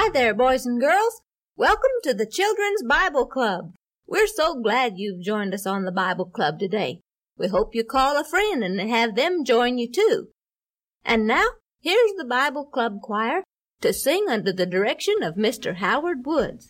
Hi there, boys and girls. Welcome to the Children's Bible Club. We're so glad you've joined us on the Bible Club today. We hope you call a friend and have them join you too. And now, here's the Bible Club choir to sing under the direction of Mr. Howard Woods.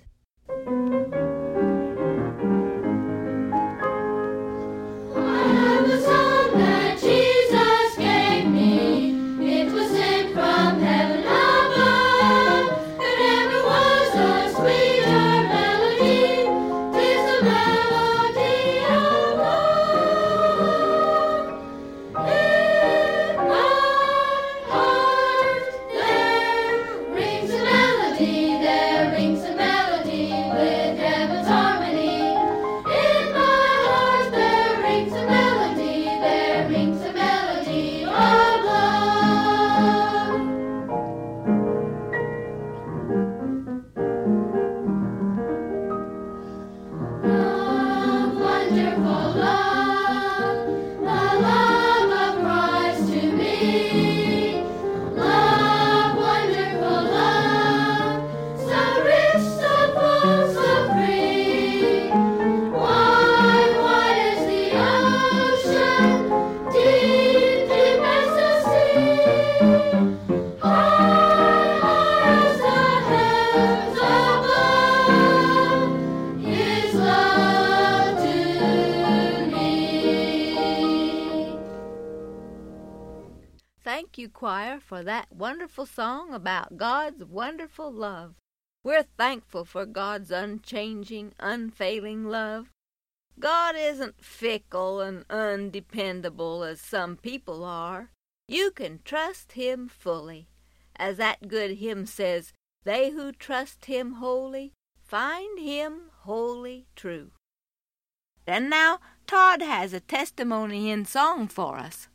Thank you, choir, for that wonderful song about God's wonderful love. We're thankful for God's unchanging, unfailing love. God isn't fickle and undependable as some people are. You can trust Him fully. As that good hymn says, they who trust Him wholly find Him wholly true. And now Todd has a testimony in song for us.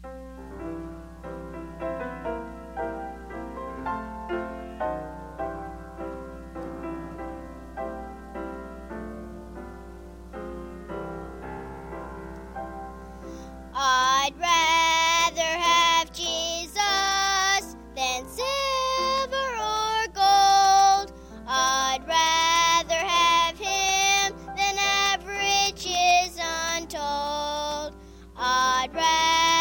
I'd rather have Jesus than silver or gold. I'd rather have Him than have riches untold. I'd rather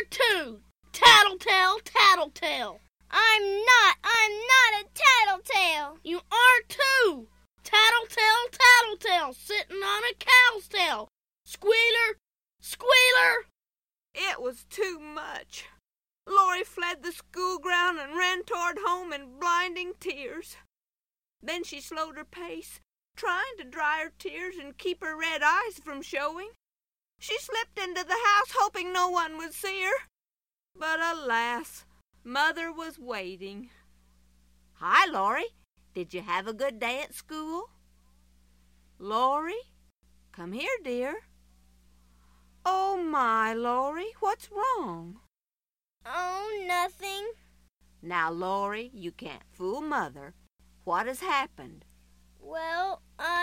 too. Tattletale, tattletale. I'm not a tattletale. You are too. Tattletale, tattletale, sitting on a cow's tail. Squealer, squealer. It was too much. Lori fled the school ground and ran toward home in blinding tears. Then she slowed her pace, trying to dry her tears and keep her red eyes from showing. She slipped into the house, hoping no one would see her. But alas, Mother was waiting. "Hi, Lori. Did you have a good day at school?" "Lori, come here, dear." "Oh, my, Lori, what's wrong?" Oh, nothing. "Now, Lori, you can't fool Mother. What has happened?" Well,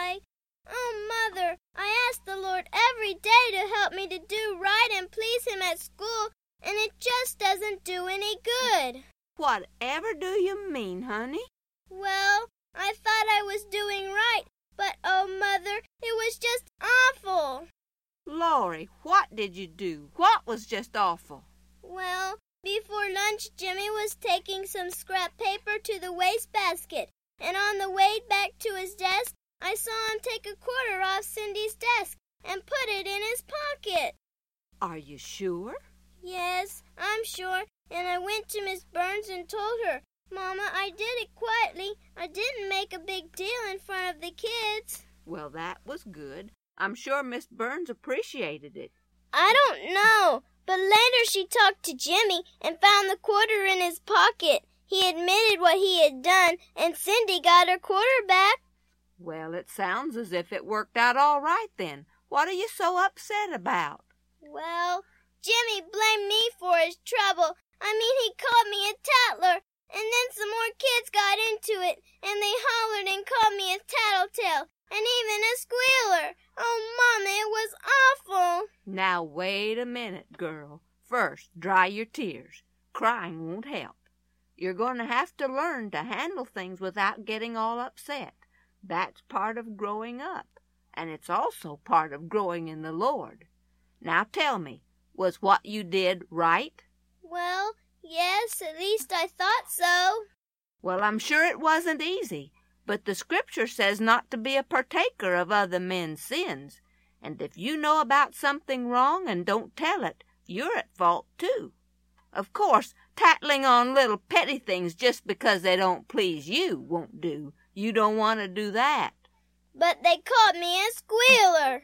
Oh, Mother, I ask the Lord every day to help me to do right and please Him at school, and it just doesn't do any good. Whatever do you mean, honey? Well, I thought I was doing right, but oh, Mother, it was just awful. Lori, what did you do? What was just awful? Well, before lunch, Jimmy was taking some scrap paper to the wastebasket, and on the way back to his desk, I saw him take a quarter off Cindy's desk and put it in his pocket. Are you sure? Yes, I'm sure, and I went to Miss Burns and told her, "Mama, I did it quietly. I didn't make a big deal in front of the kids." Well, that was good. I'm sure Miss Burns appreciated it. I don't know, but later she talked to Jimmy and found the quarter in his pocket. He admitted what he had done, and Cindy got her quarter back. Well, it sounds as if it worked out all right then. What are you so upset about? Well, Jimmy blamed me for his trouble. He called me a tattler, and then some more kids got into it, and they hollered and called me a tattletale, and even a squealer. Oh, Mama, it was awful. Now, wait a minute, girl. First, dry your tears. Crying won't help. You're going to have to learn to handle things without getting all upset. That's part of growing up, and it's also part of growing in the Lord. Now tell me, was what you did right? Well, yes, at least I thought so. Well, I'm sure it wasn't easy, but the Scripture says not to be a partaker of other men's sins, and if you know about something wrong and don't tell it, you're at fault too. Of course, tattling on little petty things just because they don't please you won't do. You don't want to do that. But they called me a squealer.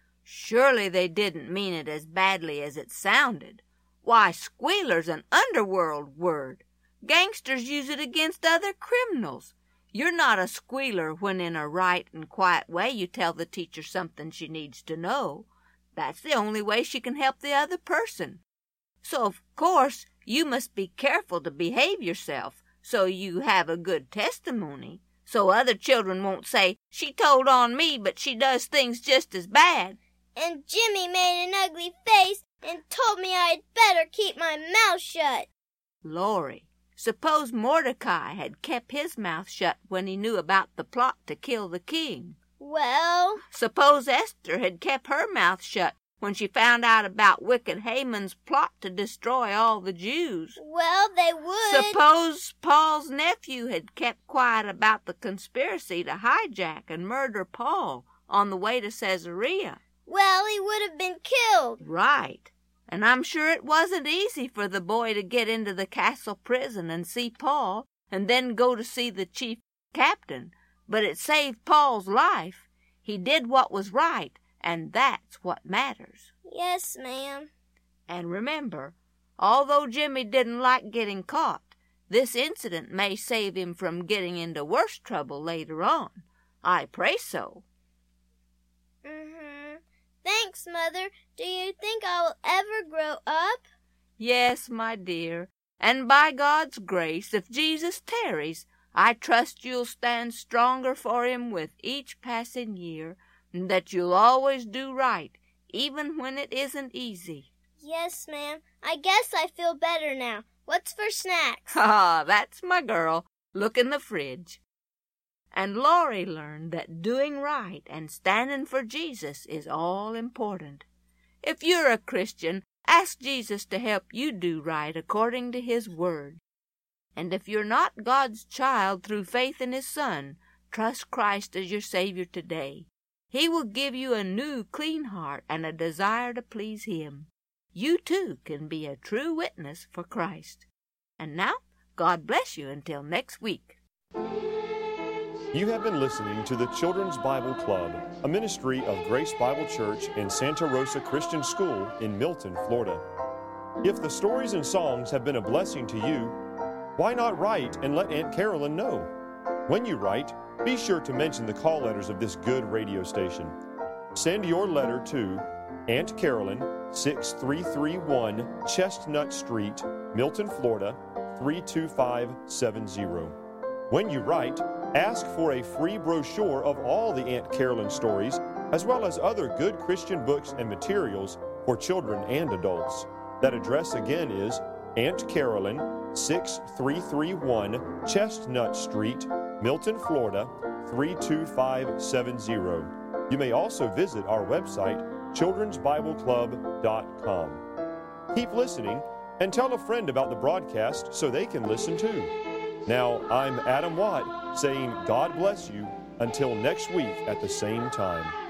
Surely they didn't mean it as badly as it sounded. Why, squealer's an underworld word. Gangsters use it against other criminals. You're not a squealer when in a right and quiet way you tell the teacher something she needs to know. That's the only way she can help the other person. So, of course, you must be careful to behave yourself so you have a good testimony, so other children won't say, "She told on me, but she does things just as bad." And Jimmy made an ugly face and told me I'd better keep my mouth shut. Lori, suppose Mordecai had kept his mouth shut when he knew about the plot to kill the king. Well, suppose Esther had kept her mouth shut when she found out about wicked Haman's plot to destroy all the Jews. Well, they would. Suppose Paul's nephew had kept quiet about the conspiracy to hijack and murder Paul on the way to Caesarea. Well, he would have been killed. Right. And I'm sure it wasn't easy for the boy to get into the castle prison and see Paul and then go to see the chief captain. But it saved Paul's life. He did what was right, and that's what matters. Yes, ma'am. And remember, although Jimmy didn't like getting caught, this incident may save him from getting into worse trouble later on. I pray so. Thanks, Mother. Do you think I will ever grow up? Yes, my dear. And by God's grace, if Jesus tarries, I trust you'll stand stronger for him with each passing year, and that you'll always do right, even when it isn't easy. Yes, ma'am. I guess I feel better now. What's for snacks? Ah, that's my girl. Look in the fridge. And Lori learned that doing right and standing for Jesus is all important. If you're a Christian, Ask Jesus to help you do right according to His Word. And if you're not God's child through faith in His Son, trust Christ as your Savior today. He will give you a new, clean heart and a desire to please Him. You too can be a true witness for Christ. And now, God bless you until next week. You have been listening to the Children's Bible Club, a ministry of Grace Bible Church and Santa Rosa Christian School in Milton, Florida. If the stories and songs have been a blessing to you, why not write and let Aunt Carolyn know? When you write, be sure to mention the call letters of this good radio station. Send your letter to Aunt Carolyn, 6331 Chestnut Street, Milton, Florida, 32570. When you write, ask for a free brochure of all the Aunt Carolyn stories, as well as other good Christian books and materials for children and adults. That address again is Aunt Carolyn, 6331 Chestnut Street, Milton, Florida, 32570. You may also visit our website, childrensbibleclub.com. Keep listening and tell a friend about the broadcast so they can listen too. Now, I'm Adam Watt saying God bless you until next week at the same time.